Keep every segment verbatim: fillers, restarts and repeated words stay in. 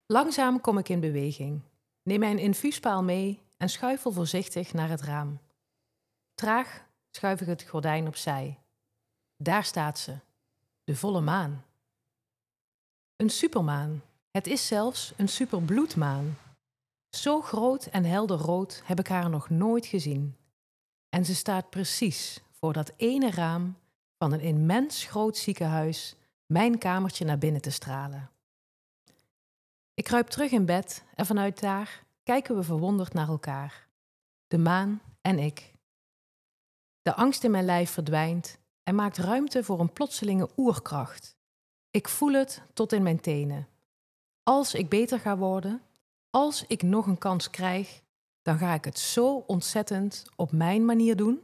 Langzaam kom ik in beweging. Neem mijn infuuspaal mee en schuifel voorzichtig naar het raam. Traag schuif ik het gordijn opzij. Daar staat ze, de volle maan. Een supermaan. Het is zelfs een superbloedmaan. Zo groot en helder rood heb ik haar nog nooit gezien. En ze staat precies voor dat ene raam van een immens groot ziekenhuis mijn kamertje naar binnen te stralen. Ik kruip terug in bed en vanuit daar kijken we verwonderd naar elkaar. De maan en ik. De angst in mijn lijf verdwijnt en maakt ruimte voor een plotselinge oerkracht. Ik voel het tot in mijn tenen. Als ik beter ga worden, als ik nog een kans krijg, dan ga ik het zo ontzettend op mijn manier doen.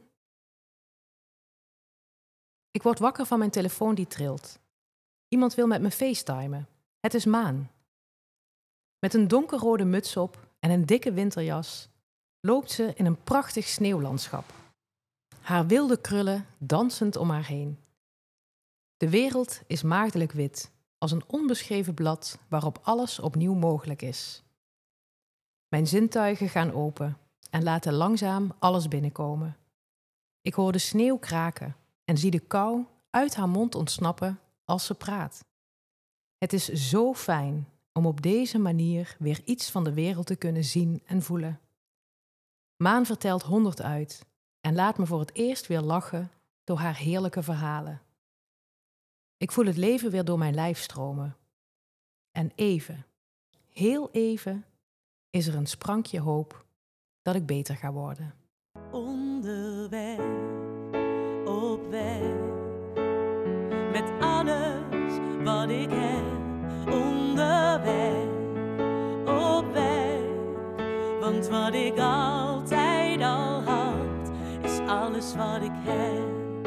Ik word wakker van mijn telefoon die trilt. Iemand wil met me facetimen. Het is Maan. Met een donkerrode muts op en een dikke winterjas loopt ze in een prachtig sneeuwlandschap. Haar wilde krullen dansend om haar heen. De wereld is maagdelijk wit, als een onbeschreven blad waarop alles opnieuw mogelijk is. Mijn zintuigen gaan open en laten langzaam alles binnenkomen. Ik hoor de sneeuw kraken en zie de kou uit haar mond ontsnappen als ze praat. Het is zo fijn om op deze manier weer iets van de wereld te kunnen zien en voelen. Maan vertelt honderd uit en laat me voor het eerst weer lachen door haar heerlijke verhalen. Ik voel het leven weer door mijn lijf stromen. En even, heel even, is er een sprankje hoop dat ik beter ga worden. Onderweg, op weg, met alles wat ik heb. Onderweg, op weg, want wat ik altijd al had, is alles wat ik heb.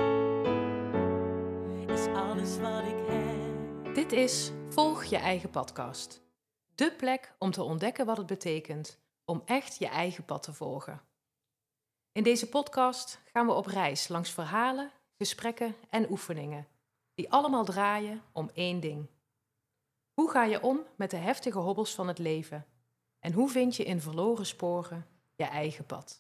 Is alles wat ik heb. Dit is Volg je eigen podcast. De plek om te ontdekken wat het betekent om echt je eigen pad te volgen. In deze podcast gaan we op reis langs verhalen, gesprekken en oefeningen, die allemaal draaien om één ding. Hoe ga je om met de heftige hobbels van het leven? En hoe vind je in verloren sporen je eigen pad?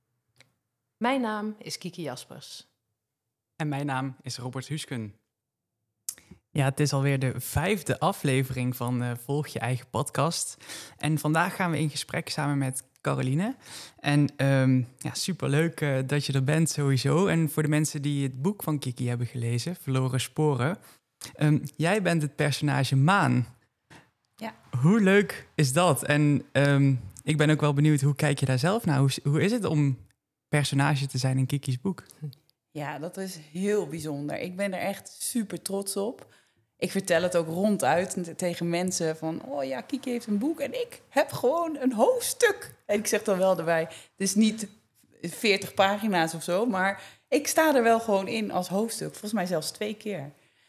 Mijn naam is Kiki Jaspers. En mijn naam is Robert Huusken. Ja, het is alweer de vijfde aflevering van uh, Volg je eigen podcast. En vandaag gaan we in gesprek samen met Caroline. En um, ja, superleuk uh, dat je er bent sowieso. En voor de mensen die het boek van Kiki hebben gelezen, Verloren Sporen. Um, jij bent het personage Maan. Ja. Hoe leuk is dat? En um, ik ben ook wel benieuwd, hoe kijk je daar zelf naar? Hoe, hoe is het om personage te zijn in Kiki's boek? Ja, dat is heel bijzonder. Ik ben er echt super trots op. Ik vertel het ook ronduit tegen mensen van... oh ja, Kiki heeft een boek en ik heb gewoon een hoofdstuk. En ik zeg dan wel erbij, het is niet veertig pagina's of zo... maar ik sta er wel gewoon in als hoofdstuk. Volgens mij zelfs twee keer.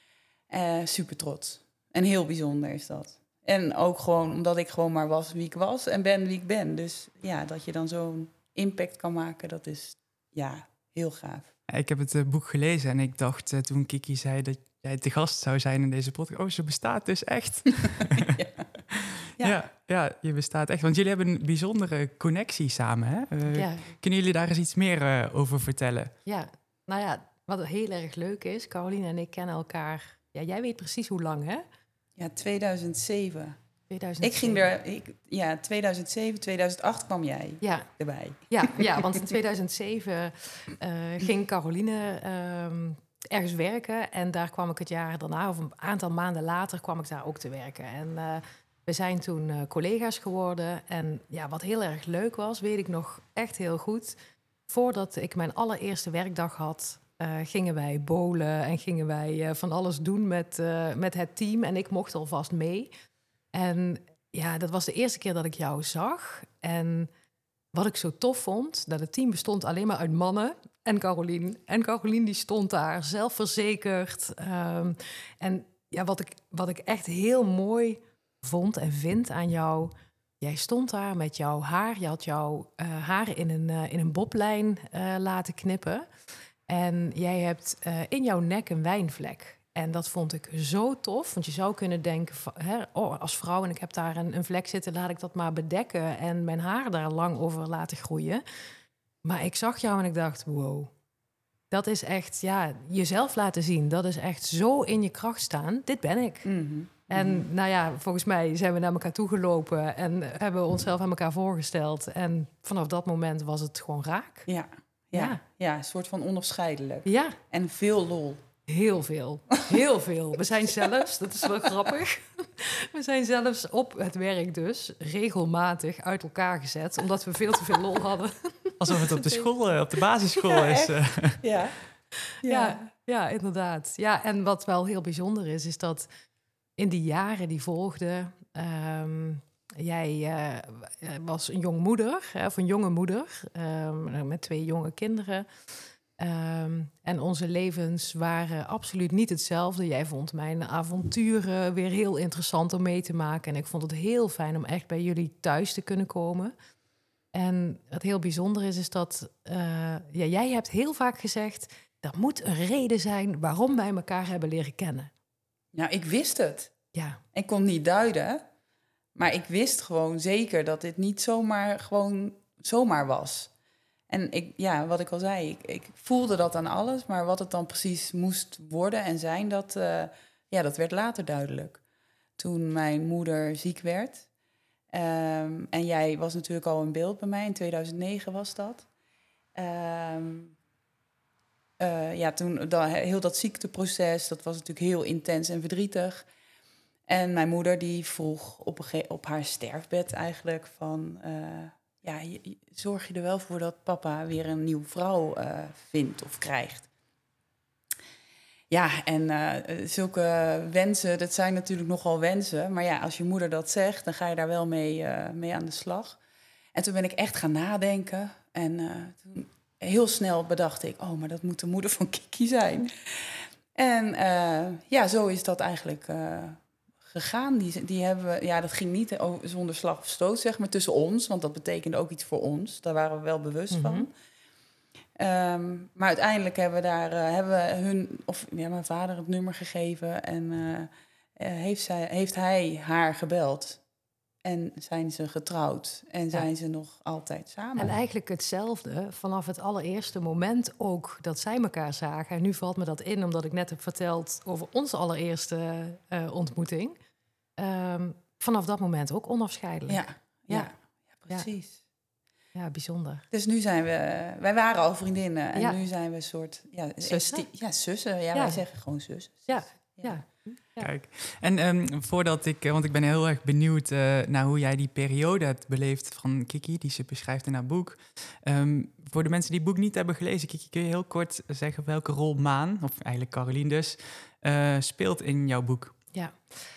Uh, super trots. En heel bijzonder is dat. En ook gewoon omdat ik gewoon maar was wie ik was en ben wie ik ben. Dus ja, dat je dan zo'n impact kan maken, dat is ja heel gaaf. Ik heb het uh, boek gelezen en ik dacht uh, toen Kiki zei dat jij te gast zou zijn in deze podcast... oh, ze bestaat dus echt. ja. Ja. Ja, ja, je bestaat echt. Want jullie hebben een bijzondere connectie samen, hè? Uh, ja. Kunnen jullie daar eens iets meer uh, over vertellen? Ja, nou ja, wat heel erg leuk is, Caroline en ik kennen elkaar... Ja, jij weet precies hoe lang, hè? Ja, tweeduizend zeven. tweeduizend zeven. Ik ging er, ik, ja, tweeduizend zeven, tweeduizend acht kwam jij ja. erbij. Ja, ja, want in tweeduizend zeven uh, ging Caroline uh, ergens werken. En daar kwam ik het jaar daarna, of een aantal maanden later, kwam ik daar ook te werken. En uh, we zijn toen uh, collega's geworden. En ja, wat heel erg leuk was, weet ik nog echt heel goed. Voordat ik mijn allereerste werkdag had... Uh, gingen wij bowlen en gingen wij uh, van alles doen met, uh, met het team. En ik mocht alvast mee. En ja, dat was de eerste keer dat ik jou zag. En wat ik zo tof vond, dat het team bestond alleen maar uit mannen en Caroline. En Caroline die stond daar, zelfverzekerd. Um, en ja, wat ik, wat ik echt heel mooi vond en vind aan jou... Jij stond daar met jouw haar. Je had jouw uh, haren in een, uh, in een boblijn uh, laten knippen... En jij hebt uh, in jouw nek een wijnvlek. En dat vond ik zo tof. Want je zou kunnen denken, van, hè, oh, als vrouw en ik heb daar een, een vlek zitten, laat ik dat maar bedekken en mijn haar daar lang over laten groeien. Maar ik zag jou en ik dacht, wow, dat is echt, ja, jezelf laten zien. Dat is echt zo in je kracht staan. Dit ben ik. Mm-hmm. En nou ja, volgens mij zijn we naar elkaar toegelopen en hebben we onszelf aan elkaar voorgesteld. En vanaf dat moment was het gewoon raak. Ja, ja, Ja. ja, een soort van onafscheidelijk. Ja, En veel lol. heel veel. Heel veel. We zijn zelfs, dat is wel grappig, we zijn zelfs op het werk dus regelmatig uit elkaar gezet, omdat we veel te veel lol hadden. Alsof het op de school, eh, op de basisschool Ja, is. echt. eh. Ja. Ja, ja, inderdaad. Ja, en wat wel heel bijzonder is, is dat in die jaren die volgden, ehm, jij eh, was een jong moeder, hè, of een jonge moeder, ehm, met twee jonge kinderen. Ehm, en onze levens waren absoluut niet hetzelfde. Jij vond mijn avonturen weer heel interessant om mee te maken. En ik vond het heel fijn om echt bij jullie thuis te kunnen komen. En het heel bijzonder is, is dat uh, ja, jij hebt heel vaak gezegd, er moet een reden zijn waarom wij elkaar hebben leren kennen. Nou, ik wist het. Ja, Ik kon het niet duiden. Maar ik wist gewoon zeker dat dit niet zomaar gewoon zomaar was. En ik, ja, wat ik al zei, ik, ik voelde dat aan alles. Maar wat het dan precies moest worden en zijn, dat, uh, ja, dat werd later duidelijk. Toen mijn moeder ziek werd. Um, en jij was natuurlijk al in beeld bij mij, in tweeduizend negen was dat. Um, uh, ja, toen, dat, heel dat ziekteproces, dat was natuurlijk heel intens en verdrietig. En mijn moeder die vroeg op, een ge- op haar sterfbed eigenlijk van... Uh, ja, je, zorg je er wel voor dat papa weer een nieuwe vrouw uh, vindt of krijgt. Ja, en uh, zulke wensen, dat zijn natuurlijk nogal wensen. Maar ja, als je moeder dat zegt, dan ga je daar wel mee, uh, mee aan de slag. En toen ben ik echt gaan nadenken. En uh, toen heel snel bedacht ik, oh, maar dat moet de moeder van Kiki zijn. En uh, ja, zo is dat eigenlijk uh, gegaan. Die, die hebben we, ja, dat ging niet zonder slag of stoot, zeg maar, tussen ons. Want dat betekende ook iets voor ons. Daar waren we wel bewust mm-hmm. van. Um, maar uiteindelijk hebben we daar uh, hebben we hun, of ja, mijn vader het nummer gegeven en uh, uh, heeft, zij, heeft hij haar gebeld. En zijn ze getrouwd en zijn ja. ze nog altijd samen. En eigenlijk hetzelfde vanaf het allereerste moment ook dat zij elkaar zagen. En nu valt me dat in, omdat ik net heb verteld over onze allereerste uh, ontmoeting. Um, vanaf dat moment ook onafscheidelijk. Ja, ja, ja. ja precies. Ja. Ja, bijzonder. Dus nu zijn we... Wij waren al vriendinnen en ja. nu zijn we een soort... Ja, zussen? Ja, zussen. Ja, ja, wij zeggen gewoon zus. Ja, ja. ja. Ja. Kijk, en um, voordat ik... Want ik ben heel erg benieuwd uh, naar hoe jij die periode hebt beleefd van Kiki, die ze beschrijft in haar boek. Um, voor de mensen die het boek niet hebben gelezen, Kiki, kun je heel kort zeggen welke rol Maan, of eigenlijk Caroline dus, uh, speelt in jouw boek? Ja.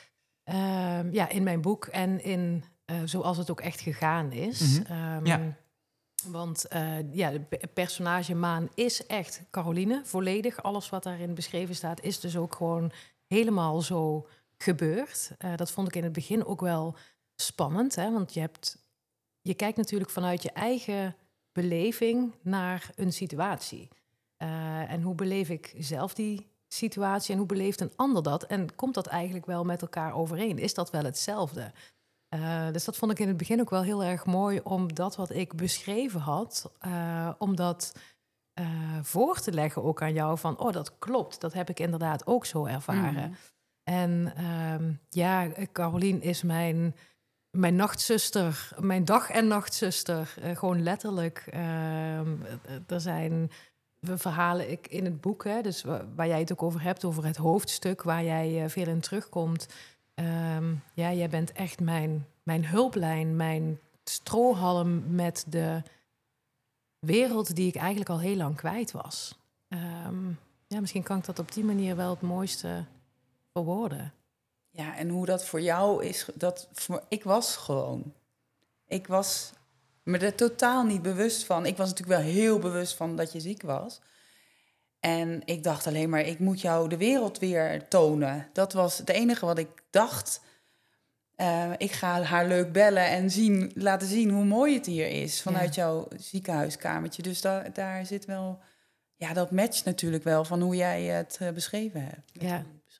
Uh, ja, in mijn boek en in uh, zoals het ook echt gegaan is. Mm-hmm. Um, ja. Want uh, ja, het personage Maan is echt Caroline, volledig. Alles wat daarin beschreven staat is dus ook gewoon helemaal zo gebeurd. Uh, dat vond ik in het begin ook wel spannend, hè? Want je, hebt, je kijkt natuurlijk vanuit je eigen beleving naar een situatie. Uh, en hoe beleef ik zelf die situatie en hoe beleeft een ander dat? En komt dat eigenlijk wel met elkaar overeen? Is dat wel hetzelfde? Uh, dus dat vond ik in het begin ook wel heel erg mooi om dat wat ik beschreven had, uh, om dat uh, voor te leggen ook aan jou van, oh, dat klopt, dat heb ik inderdaad ook zo ervaren. Mm. En uh, ja, Caroline is mijn, mijn nachtzuster, mijn dag- en nachtzuster, uh, gewoon letterlijk. Uh, er zijn verhalen ik, in het boek, hè, dus waar, waar jij het ook over hebt, over het hoofdstuk, waar jij uh, veel in terugkomt. Um, ja, jij bent echt mijn, mijn hulplijn, mijn strohalm met de wereld die ik eigenlijk al heel lang kwijt was. Um, ja, misschien kan ik dat op die manier wel het mooiste verwoorden. Ja, en hoe dat voor jou is, dat voor, ik was gewoon. Ik was me er totaal niet bewust van. Ik was natuurlijk wel heel bewust van dat je ziek was. En ik dacht alleen maar, ik moet jou de wereld weer tonen. Dat was het enige wat ik dacht. Uh, ik ga haar leuk bellen en zien, laten zien hoe mooi het hier is vanuit ja. jouw ziekenhuiskamertje. Dus da- daar zit wel, ja, dat matcht natuurlijk wel van hoe jij het uh, beschreven hebt. Ja,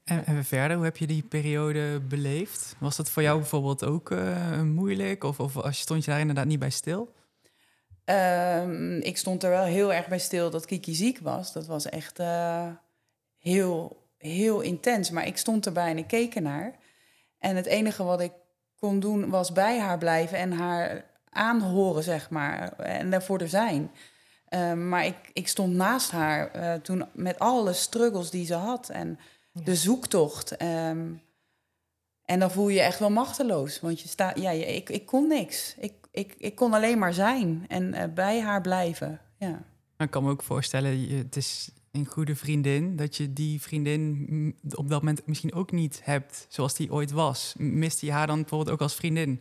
En, en verder, hoe heb je die periode beleefd? Was dat voor jou bijvoorbeeld ook uh, moeilijk? Of, of als je stond je daar inderdaad niet bij stil? Um, ik stond er wel heel erg bij stil dat Kiki ziek was. Dat was echt uh, heel, heel intens. Maar ik stond erbij en ik keek ernaar. En het enige wat ik kon doen was bij haar blijven en haar aanhoren, zeg maar. En daarvoor er zijn. Um, maar ik, ik stond naast haar uh, toen met alle struggles die ze had. En ja. de zoektocht. Um, en dan voel je je echt wel machteloos. Want je staat, ja, je, ik, ik kon niks. Ik, ik, ik kon alleen maar zijn en uh, bij haar blijven. Ja. Ik kan me ook voorstellen, het is een goede vriendin, dat je die vriendin op dat moment misschien ook niet hebt zoals die ooit was. Mist je haar dan bijvoorbeeld ook als vriendin?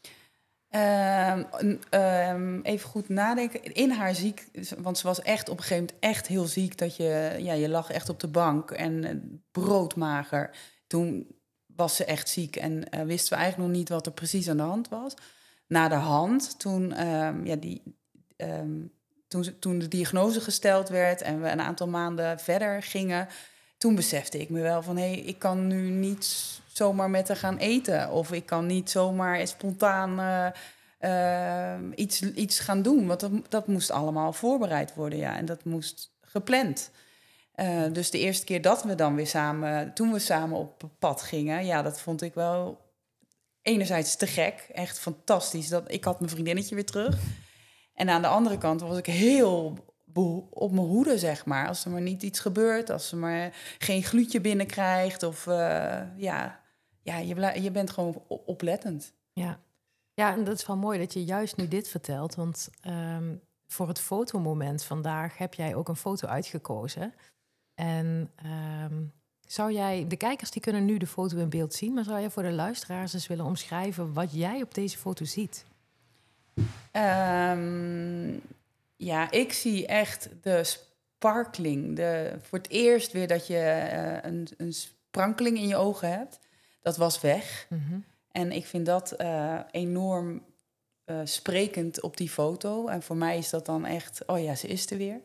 Uh, um, even goed nadenken. In haar ziek, want ze was echt op een gegeven moment echt heel ziek. Dat je, ja, je lag echt op de bank en uh, broodmager. Toen was ze echt ziek en uh, wisten we eigenlijk nog niet wat er precies aan de hand was. Na de hand, toen, um, ja, die, um, toen, toen de diagnose gesteld werd en we een aantal maanden verder gingen, toen besefte ik me wel van, hé, hey, ik kan nu niet zomaar met haar gaan eten. Of ik kan niet zomaar spontaan uh, uh, iets, iets gaan doen. Want dat, dat moest allemaal voorbereid worden, ja. En dat moest gepland. Uh, dus de eerste keer dat we dan weer samen, toen we samen op pad gingen, ja, dat vond ik wel enerzijds te gek. Echt fantastisch. Dat, ik had mijn vriendinnetje weer terug. En aan de andere kant was ik heel op mijn hoede, zeg maar. Als er maar niet iets gebeurt, als ze maar geen gluutje binnenkrijgt. Of uh, ja, ja je, blij, je bent gewoon oplettend. Ja. ja, en dat is wel mooi dat je juist nu dit vertelt. Want um, voor het fotomoment vandaag heb jij ook een foto uitgekozen. En um, zou jij, de kijkers die kunnen nu de foto in beeld zien, maar zou jij voor de luisteraars eens willen omschrijven wat jij op deze foto ziet? Um, ja, ik zie echt de sparkling. De, voor het eerst weer dat je uh, een, een sprankeling in je ogen hebt. Dat was weg. Mm-hmm. En ik vind dat uh, enorm uh, sprekend op die foto. En voor mij is dat dan echt, oh ja, ze is er weer.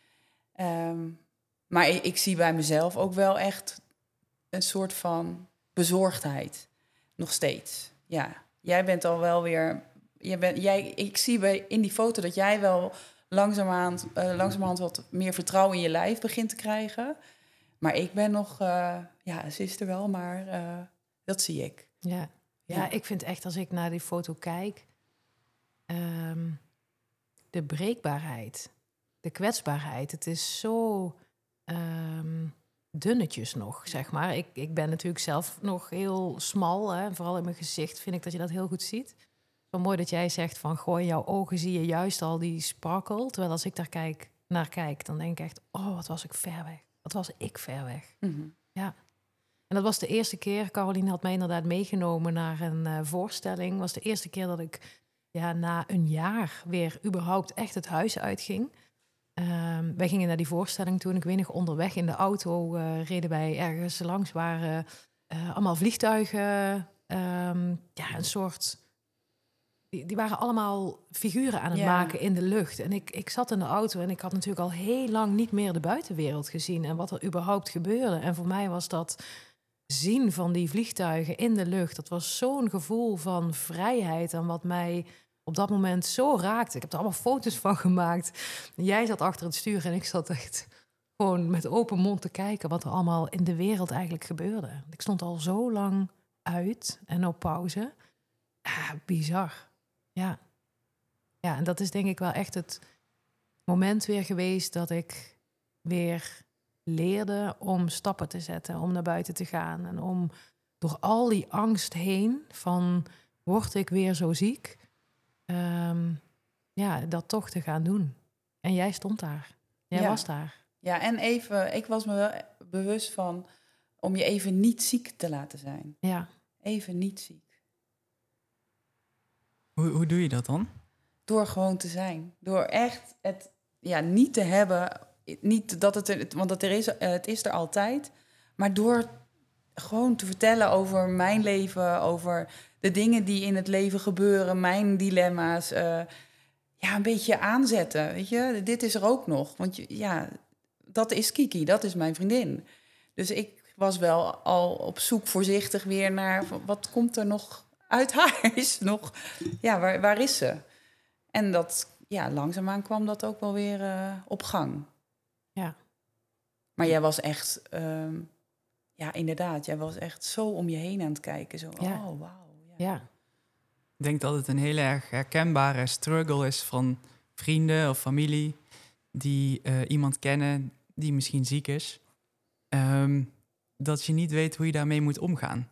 Um, maar ik, ik zie bij mezelf ook wel echt een soort van bezorgdheid. Nog steeds, ja. Jij bent al wel weer... Jij bent, jij, ik zie bij, in die foto dat jij wel langzamerhand, uh, langzamerhand wat meer vertrouwen in je lijf begint te krijgen. Maar ik ben nog... Uh, ja, ze is er wel, maar uh, dat zie ik. Ja. Ja, ja, ik vind echt als ik naar die foto kijk... Um, de breekbaarheid, de kwetsbaarheid. Het is zo um, dunnetjes nog, zeg maar. Ik, ik ben natuurlijk zelf nog heel smal. Hè? Vooral in mijn gezicht vind ik dat je dat heel goed ziet. Zo mooi dat jij zegt van, goh, in jouw ogen zie je juist al die sparkle. Terwijl als ik daar kijk, naar kijk, dan denk ik echt... oh, wat was ik ver weg. Wat was ik ver weg. Mm-hmm. Ja. En dat was de eerste keer. Caroline had mij inderdaad meegenomen naar een uh, voorstelling. Was de eerste keer dat ik ja, na een jaar weer überhaupt echt het huis uitging. Um, wij gingen naar die voorstelling toen. Ik weet nog, onderweg in de auto uh, reden wij ergens langs waar uh, uh, allemaal vliegtuigen... Um, ja, een soort... Die, die waren allemaal figuren aan het ja. maken in de lucht. En ik, ik zat in de auto en ik had natuurlijk al heel lang niet meer de buitenwereld gezien en wat er überhaupt gebeurde. En voor mij was dat zien van die vliegtuigen in de lucht, dat was zo'n gevoel van vrijheid en wat mij op dat moment zo raakte. Ik heb er allemaal foto's van gemaakt. Jij zat achter het stuur en ik zat echt gewoon met open mond te kijken wat er allemaal in de wereld eigenlijk gebeurde. Ik stond al zo lang uit en op pauze. Ja, bizar. Ja. Ja, en dat is denk ik wel echt het moment weer geweest dat ik weer leerde om stappen te zetten, om naar buiten te gaan en om door al die angst heen van word ik weer zo ziek, um, ja, dat toch te gaan doen. En jij stond daar. Jij ja. was daar. Ja, en even, ik was me wel bewust van om je even niet ziek te laten zijn. Ja. Even niet ziek. Hoe, hoe doe je dat dan? Door gewoon te zijn. Door echt het ja, niet te hebben. Niet dat het er, want het, er is, het is er altijd. Maar door gewoon te vertellen over mijn leven. Over de dingen die in het leven gebeuren. Mijn dilemma's. Uh, ja, een beetje aanzetten. Weet je, dit is er ook nog. Want ja, dat is Kiki. Dat is mijn vriendin. Dus ik was wel al op zoek voorzichtig weer naar... wat komt er nog uit haar? Is nog, ja, waar, waar is ze? En dat, ja, langzaamaan kwam dat ook wel weer uh, op gang. Ja. Maar jij was echt... Um, ja, inderdaad, jij was echt zo om je heen aan het kijken. Zo, ja. oh, wauw. Ja. ja. Ik denk dat het een heel erg herkenbare struggle is van vrienden of familie... die uh, iemand kennen die misschien ziek is... Um, dat je niet weet hoe je daarmee moet omgaan.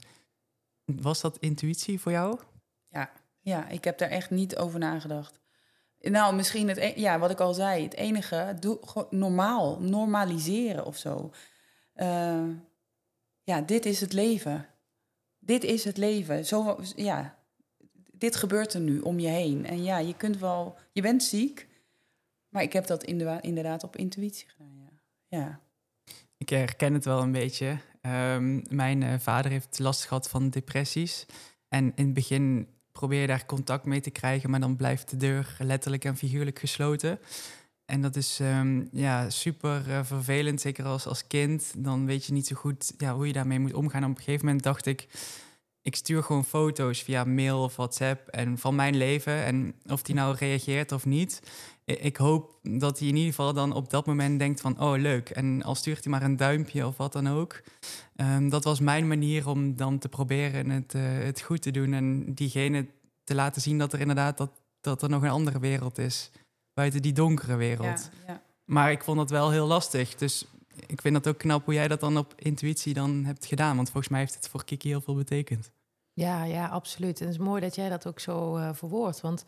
Was dat intuïtie voor jou? Ja, ja, ik heb daar echt niet over nagedacht. Nou, misschien het, e- ja, wat ik al zei, het enige, doe gewoon normaal, normaliseren of zo. Uh, ja, dit is het leven. Dit is het leven. Zo, ja, dit gebeurt er nu om je heen. En ja, je kunt wel, je bent ziek, maar ik heb dat inderdaad op intuïtie gedaan. Ja. ja. Ik herken het wel een beetje. Um, mijn uh, vader heeft last gehad van depressies. En in het begin probeer je daar contact mee te krijgen... maar dan blijft de deur letterlijk en figuurlijk gesloten. En dat is um, ja, super uh, vervelend, zeker als, als kind. Dan weet je niet zo goed ja, hoe je daarmee moet omgaan. En op een gegeven moment dacht ik... ik stuur gewoon foto's via mail of WhatsApp en van mijn leven. En of die nou reageert of niet... ik hoop dat hij in ieder geval dan op dat moment denkt van... oh, leuk. En al stuurt hij maar een duimpje of wat dan ook. Um, dat was mijn manier om dan te proberen het, uh, het goed te doen... en diegene te laten zien dat er inderdaad dat, dat er nog een andere wereld is... buiten die donkere wereld. Ja, ja. Maar ik vond dat wel heel lastig. Dus ik vind dat ook knap hoe jij dat dan op intuïtie dan hebt gedaan. Want volgens mij heeft het voor Kiki heel veel betekend. Ja, ja, absoluut. En het is mooi dat jij dat ook zo uh, verwoordt. Want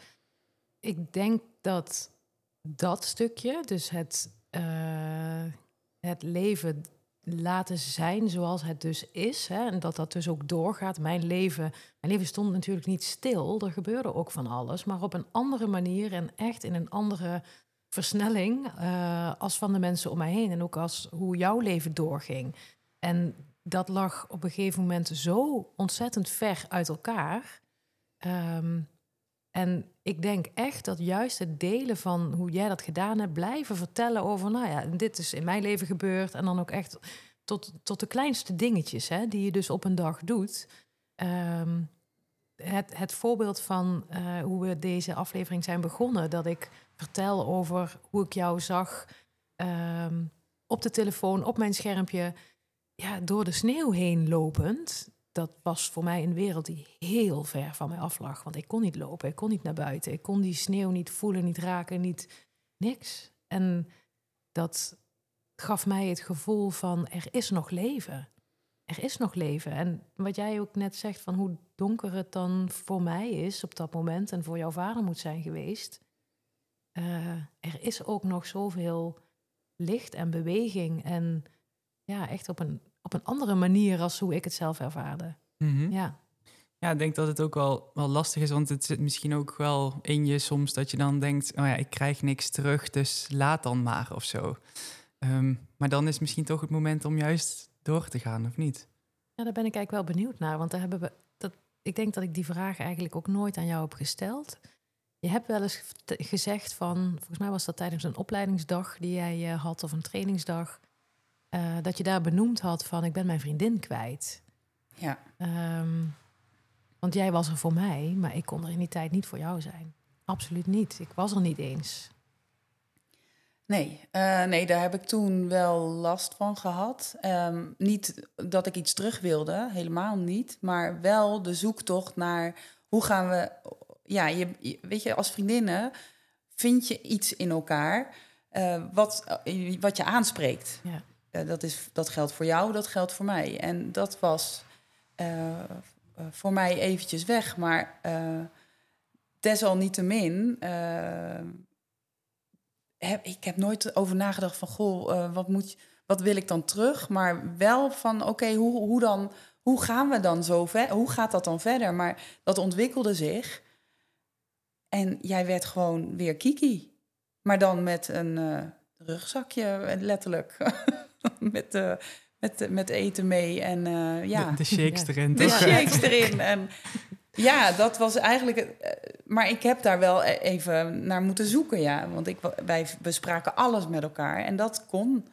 ik denk dat... dat stukje, dus het, uh, het leven laten zijn zoals het dus is... Hè, en dat dat dus ook doorgaat. Mijn leven, mijn leven stond natuurlijk niet stil. Er gebeurde ook van alles, maar op een andere manier... en echt in een andere versnelling uh, als van de mensen om mij heen... en ook als hoe jouw leven doorging. En dat lag op een gegeven moment zo ontzettend ver uit elkaar... Um, En ik denk echt dat juist het delen van hoe jij dat gedaan hebt... blijven vertellen over, nou ja, dit is in mijn leven gebeurd... en dan ook echt tot, tot de kleinste dingetjes, hè, die je dus op een dag doet. Um, het, het voorbeeld van uh, hoe we deze aflevering zijn begonnen... dat ik vertel over hoe ik jou zag um, op de telefoon, op mijn schermpje... ja, door de sneeuw heen lopend... dat was voor mij een wereld die heel ver van mij af lag. Want ik kon niet lopen, ik kon niet naar buiten. Ik kon die sneeuw niet voelen, niet raken, niet niks. En dat gaf mij het gevoel van, er is nog leven. Er is nog leven. En wat jij ook net zegt, van hoe donker het dan voor mij is op dat moment... en voor jouw vader moet zijn geweest... Uh, er is ook nog zoveel licht en beweging. En ja, echt op een... op een andere manier als hoe ik het zelf ervaarde. Mm-hmm. Ja. Ja, ik denk dat het ook wel, wel lastig is, want het zit misschien ook wel in je soms dat je dan denkt, oh ja, ik krijg niks terug, dus laat dan maar of zo. Um, maar dan is misschien toch het moment om juist door te gaan, of niet? Ja, daar ben ik eigenlijk wel benieuwd naar, want daar hebben we, dat, ik denk dat ik die vraag eigenlijk ook nooit aan jou heb gesteld. Je hebt wel eens gezegd van, volgens mij was dat tijdens een opleidingsdag die jij uh, had, of een trainingsdag, Uh, dat je daar benoemd had van, ik ben mijn vriendin kwijt. Ja. Um, want jij was er voor mij, maar ik kon er in die tijd niet voor jou zijn. Absoluut niet. Ik was er niet eens. Nee, uh, nee, daar heb ik toen wel last van gehad. Um, niet dat ik iets terug wilde, helemaal niet. Maar wel de zoektocht naar, hoe gaan we... Ja, je, weet je, als vriendinnen vind je iets in elkaar... Uh, wat, uh, wat je aanspreekt. Ja. Uh, dat, is, dat geldt voor jou, dat geldt voor mij. En dat was uh, uh, voor mij eventjes weg. Maar uh, desalniettemin... Uh, heb, ik heb nooit over nagedacht van... goh, uh, wat, moet, wat wil ik dan terug? Maar wel van, oké, okay, hoe, hoe, dan, hoe gaan we dan zo ver? Hoe gaat dat dan verder? Maar dat ontwikkelde zich. En jij werd gewoon weer Kiki. Maar dan met een uh, rugzakje, letterlijk... met, uh, met, met eten mee en uh, ja. De, de shakes ja. erin. De toch? shakes erin. En ja, dat was eigenlijk... Uh, maar ik heb daar wel even naar moeten zoeken, ja. Want ik, wij bespraken alles met elkaar en dat kon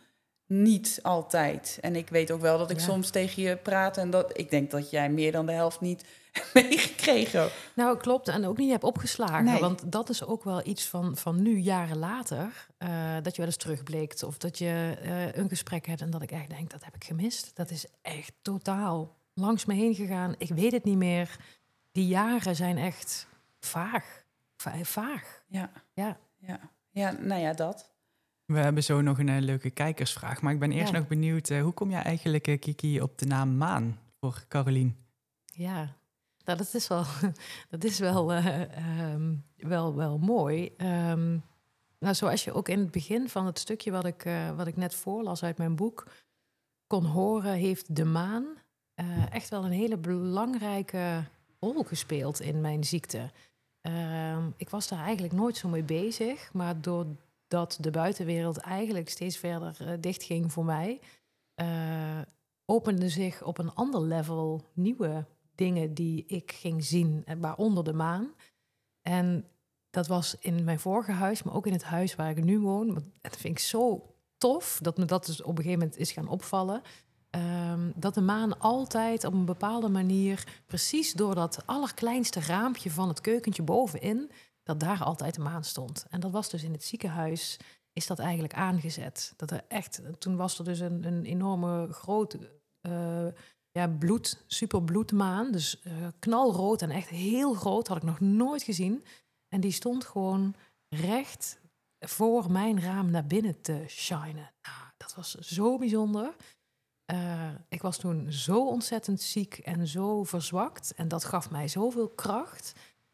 niet altijd. En ik weet ook wel dat ik Ja. soms tegen je praat... en dat ik denk dat jij meer dan de helft niet hebt meegekregen. Nou, klopt. En ook niet heb opgeslagen. Nee. Want dat is ook wel iets van, van nu, jaren later... eh, dat je wel eens terugblikt. Of dat je eh, een gesprek hebt en dat ik echt denk... dat heb ik gemist. Dat is echt totaal langs me heen gegaan. Ik weet het niet meer. Die jaren zijn echt vaag. Va- vaag. Ja, Ja. ja. Ja, nou ja, dat. We hebben zo nog een eh, leuke kijkersvraag. Maar ik ben eerst Ja. nog benieuwd, eh, hoe kom jij eigenlijk, eh, Kiki, op de naam Maan voor Carolien? Ja, nou, dat is wel, dat is wel, eh, ehm, wel, wel mooi. Ehm, nou, zoals je ook in het begin van het stukje wat ik, eh, wat ik net voorlas uit mijn boek kon horen, heeft de maan eh, echt wel een hele belangrijke rol gespeeld in mijn ziekte. Ehm, ik was daar eigenlijk nooit zo mee bezig, maar doordat de buitenwereld eigenlijk steeds verder uh, dichtging voor mij, uh, opende zich op een ander level nieuwe dingen die ik ging zien, waaronder de maan. En dat was in mijn vorige huis, maar ook in het huis waar ik nu woon. Dat vind ik zo tof, dat me dat dus op een gegeven moment is gaan opvallen. Um, dat de maan altijd op een bepaalde manier, precies door dat allerkleinste raampje van het keukentje bovenin, dat daar altijd de maan stond. En dat was dus in het ziekenhuis, is dat eigenlijk aangezet. Dat er echt, toen was er dus een, een enorme grote uh, ja, bloed, superbloedmaan. Dus uh, knalrood en echt heel groot, had ik nog nooit gezien. En die stond gewoon recht voor mijn raam naar binnen te shinen. Nou, dat was zo bijzonder. Uh, ik was toen zo ontzettend ziek en zo verzwakt. En dat gaf mij zoveel kracht.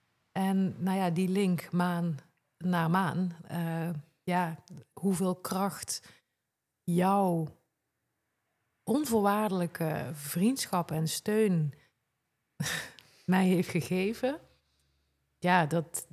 En nou ja, die link maan naar maan. Uh, ja, hoeveel kracht jouw onvoorwaardelijke vriendschap en steun mij heeft gegeven. Ja, dat...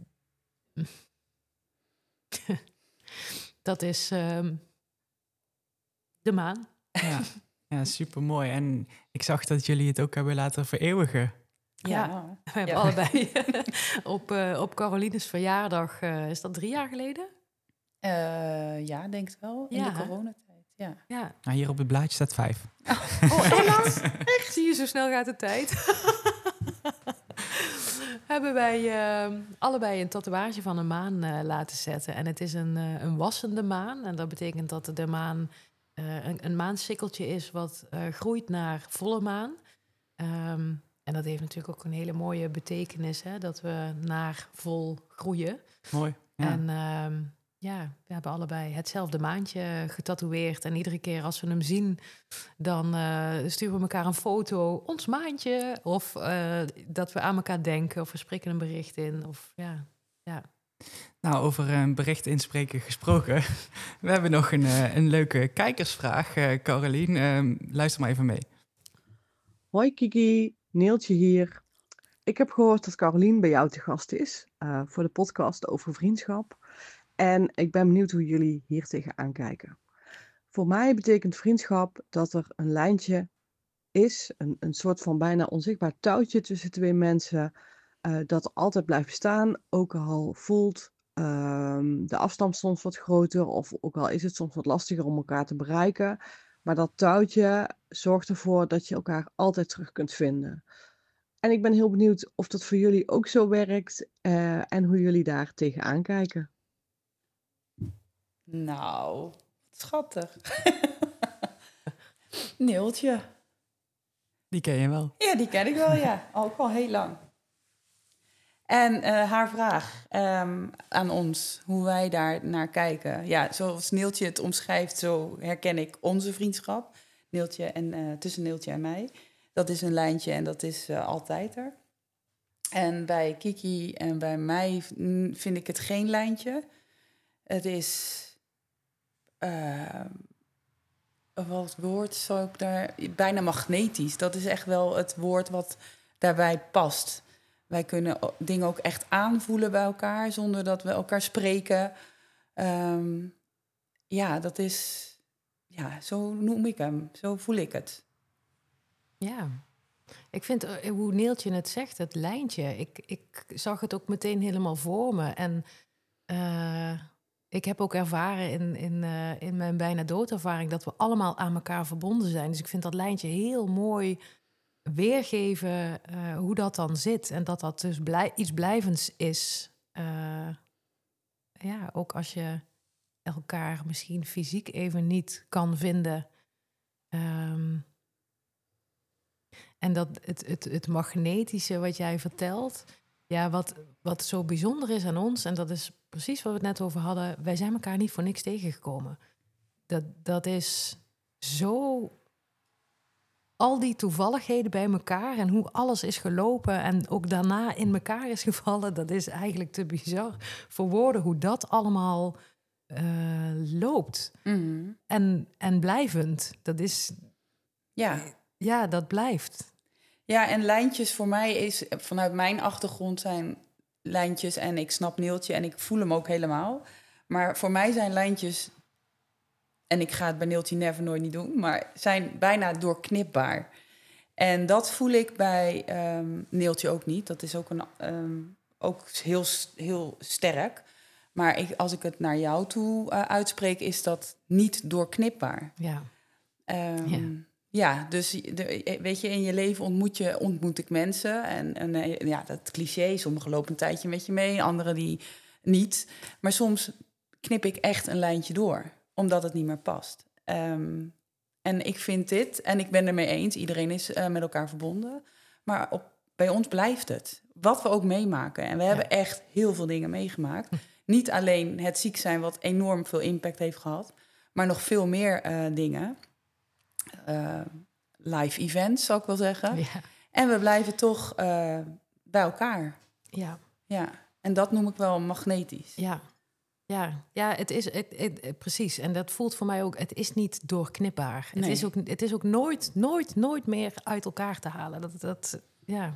dat is um, de maan. Ja. Ja, supermooi. En ik zag dat jullie het ook hebben laten vereeuwigen. Ja, Ja. we hebben Ja. allebei op, uh, op Carolines verjaardag, uh, is dat drie jaar geleden? Uh, ja, denk het wel. In Ja. de coronatijd, ja. Ja. Nou, hier op het blaadje staat vijf. Oh, echt? Echt? Zie je, zo snel gaat de tijd. Hebben wij uh, allebei een tatoeage van een maan uh, laten zetten. En het is een, uh, een wassende maan. En dat betekent dat de maan uh, een, een maansikkeltje is wat uh, groeit naar volle maan. Um, en dat heeft natuurlijk ook een hele mooie betekenis, hè, dat we naar vol groeien. Mooi. Ja. En uh, ja, we hebben allebei hetzelfde maantje getatoeëerd. En iedere keer als we hem zien, dan uh, sturen we elkaar een foto, ons maantje. Of uh, dat we aan elkaar denken, of we spreken een bericht in. Of, ja, ja. Nou, over een bericht inspreken gesproken. We hebben nog een, uh, een leuke kijkersvraag, uh, Carolien. Uh, luister maar even mee. Hoi Kiki, Neeltje hier. Ik heb gehoord dat Carolien bij jou te gast is uh, voor de podcast over vriendschap. En ik ben benieuwd hoe jullie hier tegenaan kijken. Voor mij betekent vriendschap dat er een lijntje is, een, een soort van bijna onzichtbaar touwtje tussen twee mensen, uh, dat altijd blijft bestaan, ook al voelt uh, de afstand soms wat groter of ook al is het soms wat lastiger om elkaar te bereiken. Maar dat touwtje zorgt ervoor dat je elkaar altijd terug kunt vinden. En ik ben heel benieuwd of dat voor jullie ook zo werkt uh, en hoe jullie daar tegenaan kijken. Nou, schattig. Neeltje. Die ken je wel. Ja, die ken ik wel, ja. Ook al heel lang. En uh, haar vraag um, aan ons, hoe wij daar naar kijken. Ja, zoals Neeltje het omschrijft, zo herken ik onze vriendschap. Neeltje en, uh, tussen Neeltje en mij. Dat is een lijntje en dat is uh, altijd er. En bij Kiki en bij mij vind ik het geen lijntje. Het is... Uh, wat woord zou ik daar... Bijna magnetisch. Dat is echt wel het woord wat daarbij past. Wij kunnen dingen ook echt aanvoelen bij elkaar, zonder dat we elkaar spreken. Um, ja, dat is... Ja, zo noem ik hem. Zo voel ik het. Ja. Ik vind, uh, hoe Neeltje het zegt, het lijntje. Ik, ik zag het ook meteen helemaal voor me. En uh, ik heb ook ervaren in, in, uh, in mijn bijna doodervaring dat we allemaal aan elkaar verbonden zijn. Dus ik vind dat lijntje heel mooi weergeven uh, hoe dat dan zit. En dat dat dus blij, iets blijvends is. Uh, ja, ook als je elkaar misschien fysiek even niet kan vinden. Um, en dat het, het, het magnetische wat jij vertelt, ja, wat, wat zo bijzonder is aan ons, en dat is precies wat we het net over hadden, wij zijn elkaar niet voor niks tegengekomen. Dat, dat is zo, al die toevalligheden bij elkaar en hoe alles is gelopen en ook daarna in elkaar is gevallen, dat is eigenlijk te bizar voor woorden hoe dat allemaal uh, loopt. Mm-hmm. En, en blijvend, dat is... Ja. Ja, dat blijft. Ja, en lijntjes voor mij is, vanuit mijn achtergrond zijn lijntjes, en ik snap Neeltje en ik voel hem ook helemaal. Maar voor mij zijn lijntjes, en ik ga het bij Neeltje never nooit niet doen, maar zijn bijna doorknipbaar. En dat voel ik bij um, Neeltje ook niet. Dat is ook, een, um, ook heel, heel sterk. Maar ik, als ik het naar jou toe uh, uitspreek, is dat niet doorknipbaar. Ja. Um, ja. Ja, dus de, weet je, in je leven ontmoet, je, ontmoet ik mensen. En, en ja, dat cliché, sommigen lopen een tijdje met je mee, anderen die niet. Maar soms knip ik echt een lijntje door, omdat het niet meer past. Um, en ik vind dit, en ik ben ermee eens, iedereen is uh, met elkaar verbonden. Maar op, bij ons blijft het, wat we ook meemaken. En we hebben ja. echt heel veel dingen meegemaakt. Hm. Niet alleen het ziek zijn, wat enorm veel impact heeft gehad, maar nog veel meer uh, dingen. Uh, live events, zou ik wel zeggen. Ja. En we blijven toch uh, bij elkaar. Ja. Ja. En dat noem ik wel magnetisch. Ja, ja. ja het is het, het, het, precies. En dat voelt voor mij ook, het is niet doorknipbaar. Nee. Het is ook, het is ook nooit, nooit, nooit meer uit elkaar te halen. Dat, dat, ja.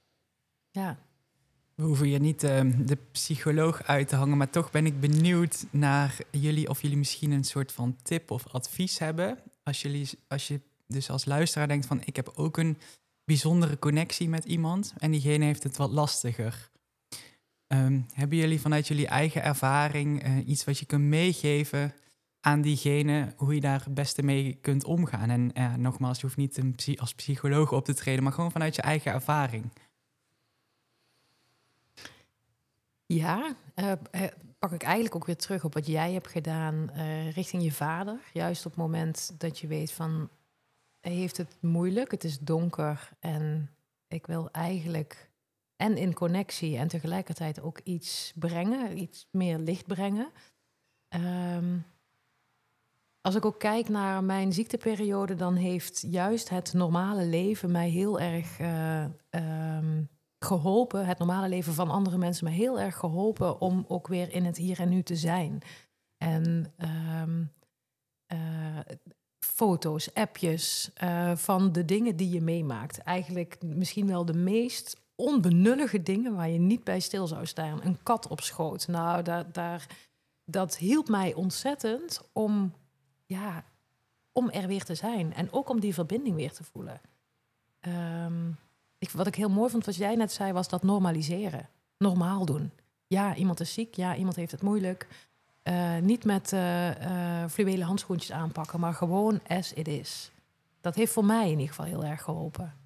Ja. We hoeven hier niet uh, de psycholoog uit te hangen, maar toch ben ik benieuwd naar jullie, of jullie misschien een soort van tip of advies hebben. Als, jullie, als je dus als luisteraar denkt van, ik heb ook een bijzondere connectie met iemand en diegene heeft het wat lastiger. Um, hebben jullie vanuit jullie eigen ervaring uh, iets wat je kunt meegeven aan diegene, hoe je daar het beste mee kunt omgaan? En uh, nogmaals, je hoeft niet een psy- als psycholoog op te treden, maar gewoon vanuit je eigen ervaring. Ja, uh, uh, pak ik eigenlijk ook weer terug op wat jij hebt gedaan uh, richting je vader. Juist op het moment dat je weet van, hij heeft het moeilijk, het is donker en ik wil eigenlijk en in connectie en tegelijkertijd ook iets brengen, iets meer licht brengen. Um, als ik ook kijk naar mijn ziekteperiode, dan heeft juist het normale leven mij heel erg uh, um, geholpen, het normale leven van andere mensen, mij heel erg geholpen om ook weer in het hier en nu te zijn. En um, uh, foto's, appjes uh, van de dingen die je meemaakt. Eigenlijk misschien wel de meest onbenullige dingen waar je niet bij stil zou staan. Een kat op schoot. Nou, daar, daar, dat hielp mij ontzettend om, ja, om er weer te zijn. En ook om die verbinding weer te voelen. Um, ik, wat ik heel mooi vond, wat jij net zei, was dat normaliseren. Normaal doen. Ja, iemand is ziek. Ja, iemand heeft het moeilijk. Uh, niet met uh, uh, fluwelen handschoentjes aanpakken, maar gewoon as it is. Dat heeft voor mij in ieder geval heel erg geholpen.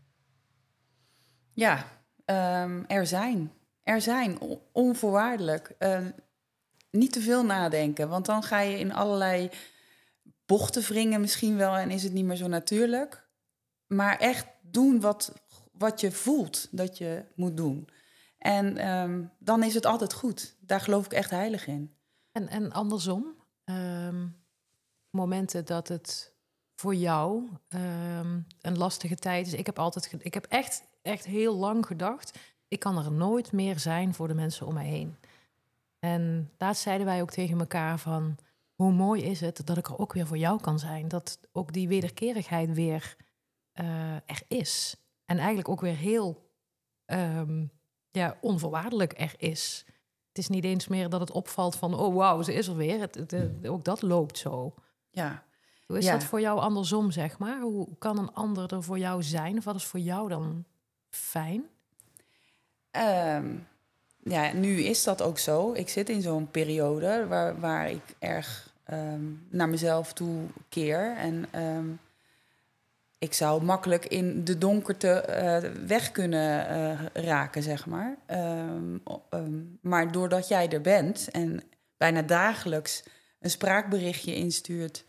Ja, um, er zijn. Er zijn, on- onvoorwaardelijk. Uh, niet te veel nadenken, want dan ga je in allerlei bochten wringen misschien wel en is het niet meer zo natuurlijk. Maar echt doen wat, wat je voelt dat je moet doen. En um, dan is het altijd goed. Daar geloof ik echt heilig in. En, en andersom, um, momenten dat het voor jou um, een lastige tijd is. Ik heb altijd, ge- ik heb echt, echt heel lang gedacht, ik kan er nooit meer zijn voor de mensen om mij heen. En laatst zeiden wij ook tegen elkaar van, hoe mooi is het dat ik er ook weer voor jou kan zijn. Dat ook die wederkerigheid weer uh, er is. En eigenlijk ook weer heel um, ja, onvoorwaardelijk er is. Het is niet eens meer dat het opvalt van, oh wauw, ze is er weer. Het, het, het, ook dat loopt zo. Ja. Hoe is ja. dat voor jou andersom, zeg maar? Hoe kan een ander er voor jou zijn? Of wat is voor jou dan fijn? Um, ja, nu is dat ook zo. Ik zit in zo'n periode waar, waar ik erg um, naar mezelf toe keer. En um, ik zou makkelijk in de donkerte uh, weg kunnen uh, raken, zeg maar. Um, um, maar doordat jij er bent en bijna dagelijks een spraakberichtje instuurt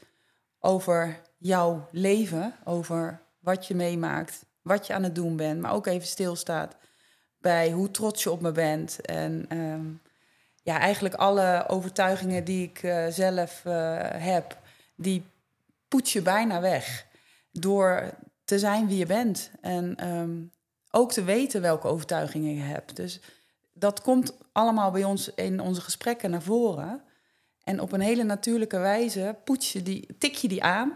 over jouw leven, over wat je meemaakt, wat je aan het doen bent, maar ook even stilstaat bij hoe trots je op me bent. En um, ja, eigenlijk alle overtuigingen die ik uh, zelf uh, heb, die poets je bijna weg door te zijn wie je bent. En um, ook te weten welke overtuigingen je hebt. Dus dat komt allemaal bij ons in onze gesprekken naar voren. En op een hele natuurlijke wijze poets je die, tik je die aan.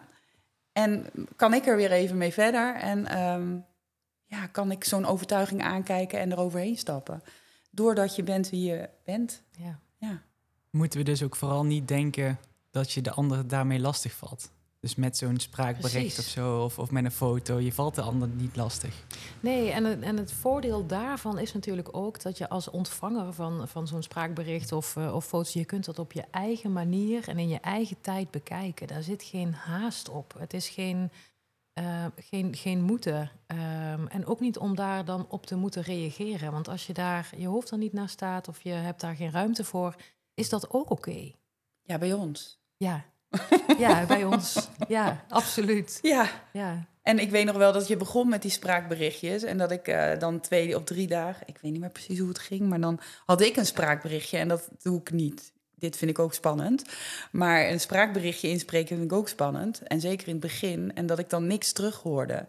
En kan ik er weer even mee verder. En um, ja, kan ik zo'n overtuiging aankijken en eroverheen stappen. Doordat je bent wie je bent. Ja. Ja. Moeten we dus ook vooral niet denken dat je de ander daarmee lastig valt. Dus met zo'n spraakbericht Precies. of zo, of, of met een foto, je valt de ander niet lastig. Nee, en het, en het voordeel daarvan is natuurlijk ook dat je als ontvanger van, van zo'n spraakbericht of, uh, of foto's, je kunt dat op je eigen manier en in je eigen tijd bekijken. Daar zit geen haast op. Het is geen, uh, geen, geen moeten. Um, en ook niet om daar dan op te moeten reageren. Want als je daar je hoofd er niet naar staat of je hebt daar geen ruimte voor, is dat ook oké. Okay. Ja, bij ons. Ja. Ja, bij ons. Ja, absoluut. Ja. Ja. En ik weet nog wel dat je begon met die spraakberichtjes. En dat ik uh, dan twee of drie dagen... Ik weet niet meer precies hoe het ging, maar dan had ik een spraakberichtje. En dat doe ik niet. Dit vind ik ook spannend. Maar een spraakberichtje inspreken vind ik ook spannend. En zeker in het begin. En dat ik dan niks terug hoorde.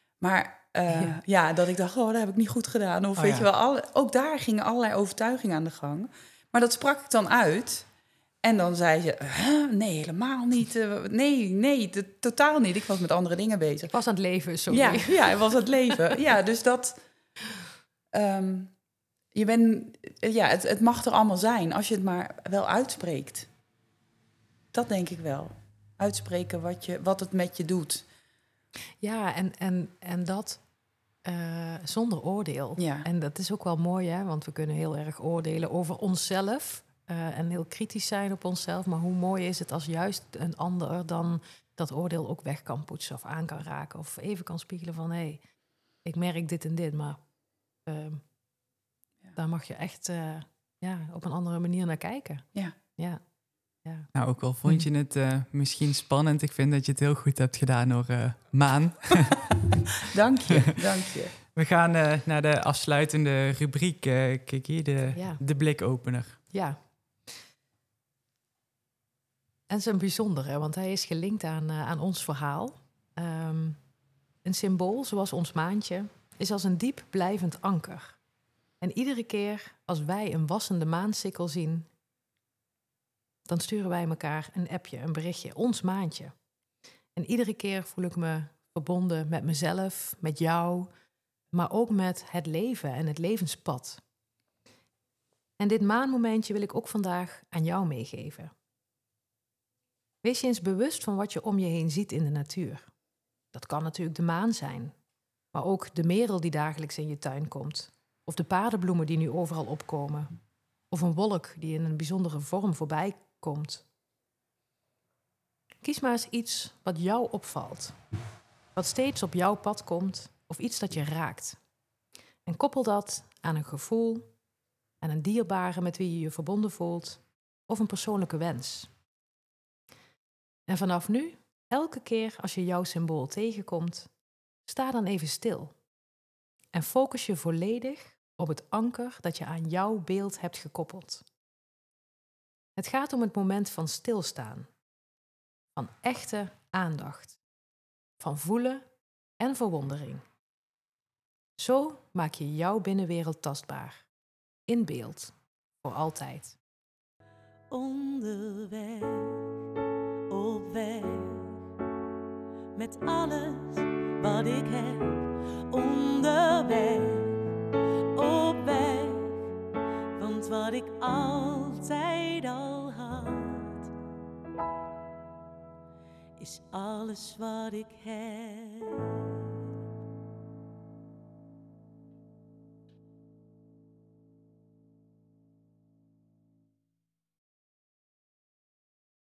Maar uh, ja. ja, dat ik dacht, oh, dat heb ik niet goed gedaan. Of oh, weet ja. je wel, alle, ook daar gingen allerlei overtuigingen aan de gang. Maar dat sprak ik dan uit... En dan zei ze, huh? Nee, helemaal niet. Uh, nee, nee, t- totaal niet. Ik was met andere dingen bezig. Ik was aan het leven, sorry. Ja, ja, ik was aan het leven. Ja, dus dat... Um, je bent... Ja, het, het mag er allemaal zijn, als je het maar wel uitspreekt. Dat denk ik wel. Uitspreken wat, je, wat het met je doet. Ja, en, en, en dat uh, zonder oordeel. Ja. En dat is ook wel mooi, hè? Want we kunnen heel erg oordelen over onszelf... Uh, en heel kritisch zijn op onszelf. Maar hoe mooi is het als juist een ander dan dat oordeel ook weg kan poetsen of aan kan raken. Of even kan spiegelen van, hé, hey, ik merk dit en dit, maar uh, ja. daar mag je echt uh, ja, op een andere manier naar kijken. Ja. Ja. Ja. Nou, ook al vond je het uh, misschien spannend. Ik vind dat je het heel goed hebt gedaan hoor, uh, Maan. Dank je, dank je. We gaan uh, naar de afsluitende rubriek, uh, Kiki, de, ja. de blikopener. Ja. En het is een bijzondere, want hij is gelinkt aan, uh, aan ons verhaal. Um, een symbool, zoals ons maantje, is als een diep blijvend anker. En iedere keer als wij een wassende maansikkel zien, dan sturen wij elkaar een appje, een berichtje, ons maantje. En iedere keer voel ik me verbonden met mezelf, met jou, maar ook met het leven en het levenspad. En dit maanmomentje wil ik ook vandaag aan jou meegeven. Wees je eens bewust van wat je om je heen ziet in de natuur. Dat kan natuurlijk de maan zijn, maar ook de merel die dagelijks in je tuin komt. Of de paardenbloemen die nu overal opkomen. Of een wolk die in een bijzondere vorm voorbij komt. Kies maar eens iets wat jou opvalt. Wat steeds op jouw pad komt of iets dat je raakt. En koppel dat aan een gevoel, aan een dierbare met wie je je verbonden voelt of een persoonlijke wens. En vanaf nu, elke keer als je jouw symbool tegenkomt, sta dan even stil. En focus je volledig op het anker dat je aan jouw beeld hebt gekoppeld. Het gaat om het moment van stilstaan, van echte aandacht, van voelen en verwondering. Zo maak je jouw binnenwereld tastbaar, in beeld, voor altijd. Onderweg, op weg, met alles wat ik heb. Onderweg, op weg, want wat ik altijd al had, is alles wat ik heb.